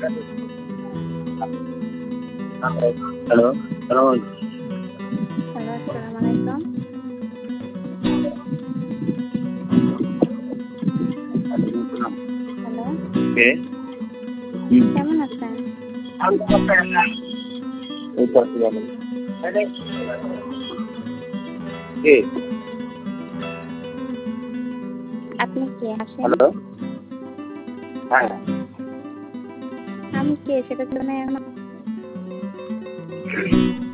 Hello, সালাম আলাইকুম। Hello, আসসালামু আলাইকুম। ওয়ালাইকুম আসসালাম। হ্যালো, কে? হুম। কেমন আছেন? এই তো আছি ভালো। কে? আপনি কে আসেন? হ্যালো? হ্যাঁ। আমি কে সেটা তো জানাই এখনো